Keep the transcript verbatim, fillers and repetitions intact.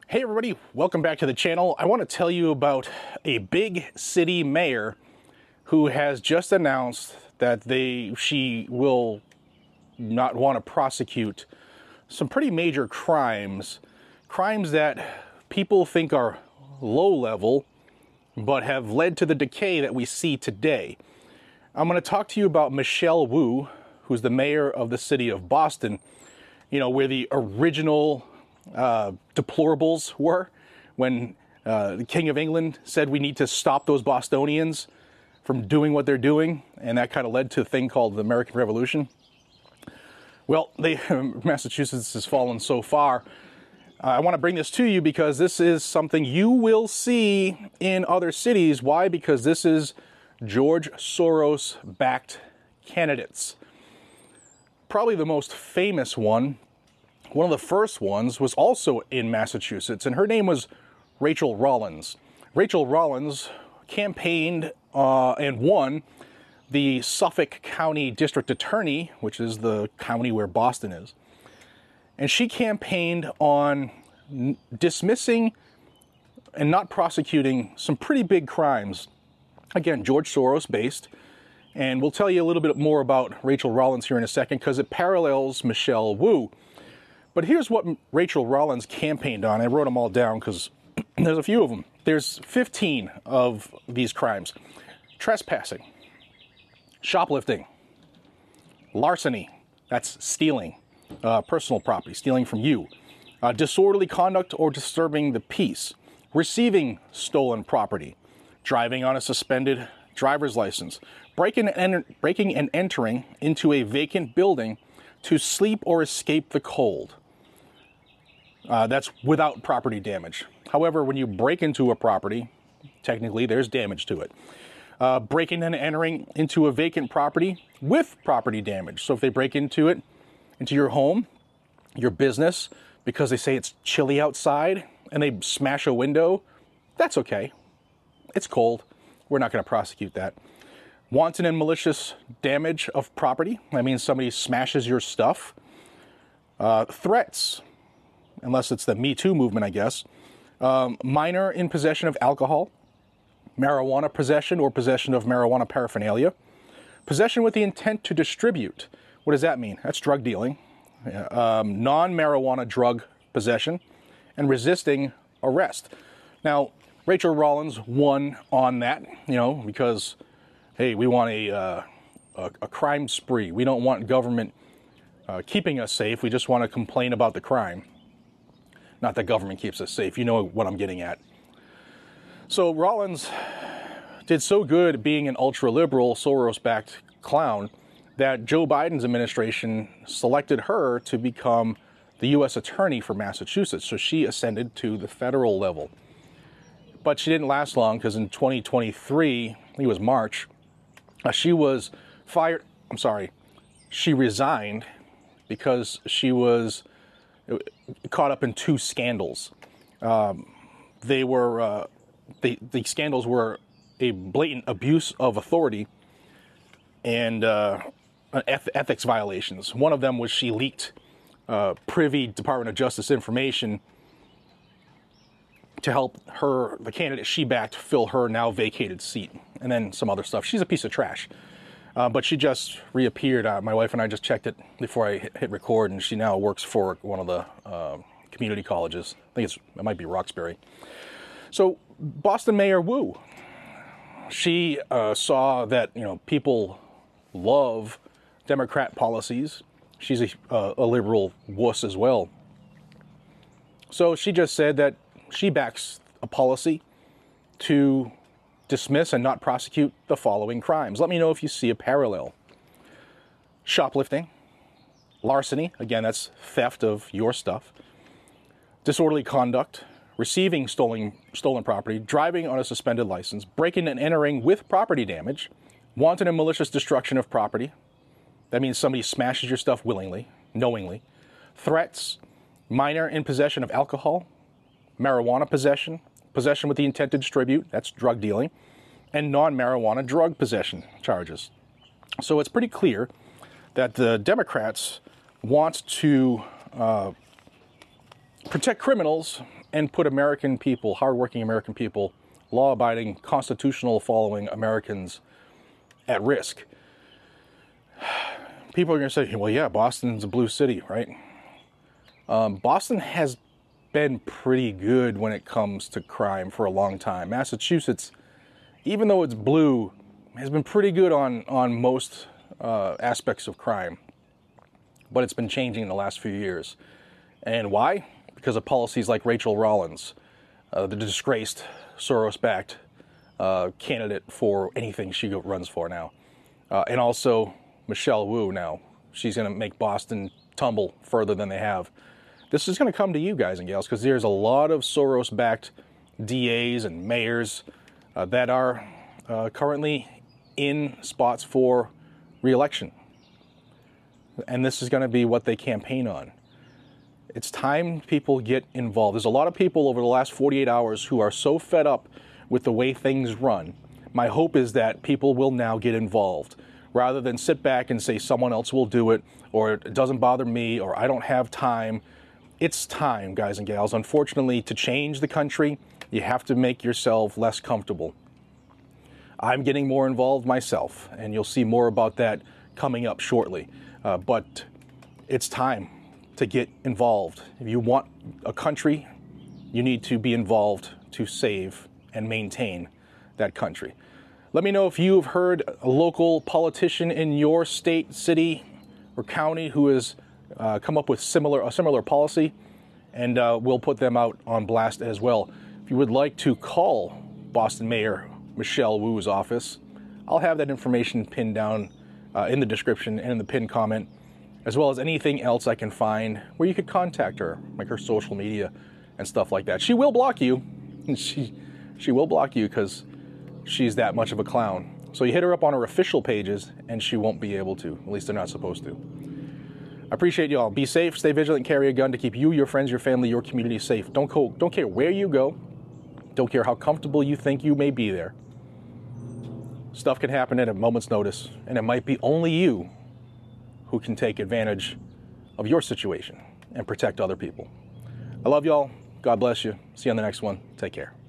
Hey everybody, welcome back to the channel. I want to tell you about a big city mayor who has just announced that they she will not want to prosecute some pretty major crimes, crimes that people think are low level but have led to the decay that we see today. I'm going to talk to you about Michelle Wu, who's the mayor of the city of Boston, you know, where the original uh, deplorables were when uh, the King of England said we need to stop those Bostonians from doing what they're doing, and that kind of led to a thing called the American Revolution. Well, they, Massachusetts has fallen so far. Uh, I want to bring this to you because this is something you will see in other cities. Why? Because this is George Soros-backed candidates. Probably the most famous one, one of the first ones, was also in Massachusetts, and her name was Rachel Rollins. Rachel Rollins campaigned uh, and won the Suffolk County District Attorney, which is the county where Boston is. And she campaigned on n- dismissing and not prosecuting some pretty big crimes. Again, George Soros based. And we'll tell you a little bit more about Rachel Rollins here in a second because it parallels Michelle Wu. But here's what Rachel Rollins campaigned on. I wrote them all down because there's a few of them. There's fifteen of these crimes. Trespassing, shoplifting, larceny, that's stealing uh, personal property, stealing from you, uh, disorderly conduct or disturbing the peace, receiving stolen property, driving on a suspended driver's license, breaking and, enter- breaking and entering into a vacant building to sleep or escape the cold. Uh, that's without property damage. However, when you break into a property, technically there's damage to it. Uh, breaking and entering into a vacant property with property damage. So if they break into it, into your home, your business, because they say it's chilly outside and they smash a window, that's okay. It's cold. We're not going to prosecute that. Wanton and malicious damage of property. That means somebody smashes your stuff. Uh, threats, unless it's the Me Too movement, I guess. Um, minor in possession of alcohol. Marijuana possession or possession of marijuana paraphernalia. Possession with the intent to distribute. What does that mean? That's drug dealing. Um, non-marijuana drug possession. And resisting arrest. Now, Rachel Rollins won on that, you know, because, hey, we want a, uh, a, a crime spree. We don't want government uh, keeping us safe. We just want to complain about the crime. Not that government keeps us safe. You know what I'm getting at. So Rollins did so good at being an ultra-liberal, Soros-backed clown that Joe Biden's administration selected her to become the U S attorney for Massachusetts. So she ascended to the federal level. But she didn't last long because in twenty twenty-three, I think it was March, uh, she was fired. I'm sorry, she resigned because she was caught up in two scandals. Um, they were, uh, the, the scandals were a blatant abuse of authority and uh, eth- ethics violations. One of them was she leaked uh, privy Department of Justice information to help her, the candidate she backed, fill her now vacated seat. And then some other stuff. She's a piece of trash. Uh, but she just reappeared. Uh, my wife and I just checked it before I hit, hit record, and she now works for one of the uh, community colleges. I think it's, it might be Roxbury. So Boston Mayor Wu, she uh, saw that, you know, people love Democrat policies. She's a, uh, a liberal wuss as well. So she just said that she backs a policy to dismiss and not prosecute the following crimes. Let me know if you see a parallel. Shoplifting, larceny, again, that's theft of your stuff. Disorderly conduct, receiving stolen stolen property, driving on a suspended license, breaking and entering with property damage, wanton and malicious destruction of property. That means somebody smashes your stuff willingly, knowingly. Threats, minor in possession of alcohol, marijuana possession, possession with the intent to distribute, that's drug dealing, and non-marijuana drug possession charges. So it's pretty clear that the Democrats want to uh, protect criminals and put American people, hardworking American people, law-abiding, constitutional-following Americans at risk. People are going to say, well, yeah, Boston's a blue city, right? Um, Boston has been pretty good when it comes to crime for a long time. Massachusetts, even though it's blue, has been pretty good on, on most uh, aspects of crime. But it's been changing in the last few years. And why? Because of policies like Rachel Rollins, uh, the disgraced Soros-backed uh, candidate for anything she runs for now. Uh, and also Michelle Wu now. She's going to make Boston tumble further than they have. This is going to come to you guys and gals because there's a lot of Soros-backed D As and mayors uh, that are uh, currently in spots for re-election. And this is going to be what they campaign on. It's time people get involved. There's a lot of people over the last forty-eight hours who are so fed up with the way things run. My hope is that people will now get involved rather than sit back and say someone else will do it, or it doesn't bother me, or I don't have time. It's time, guys and gals. Unfortunately, to change the country, you have to make yourself less comfortable. I'm getting more involved myself, and you'll see more about that coming up shortly. Uh, but it's time to get involved. If you want a country, you need to be involved to save and maintain that country. Let me know if you've heard a local politician in your state, city, or county who has uh, come up with similar a similar policy, and uh, we'll put them out on blast as well. If you would like to call Boston Mayor Michelle Wu's office, I'll have that information pinned down uh, in the description and in the pinned comment, as well as anything else I can find where you could contact her, like her social media and stuff like that. She will block you. She, she will block you because she's that much of a clown. So you hit her up on her official pages and she won't be able to. At least they're not supposed to. I appreciate y'all. Be safe, stay vigilant, carry a gun to keep you, your friends, your family, your community safe. Don't, co- don't care where you go. Don't care how comfortable you think you may be there. Stuff can happen at a moment's notice, and it might be only you who can take advantage of your situation and protect other people. I love y'all. God bless you. See you on the next one. Take care.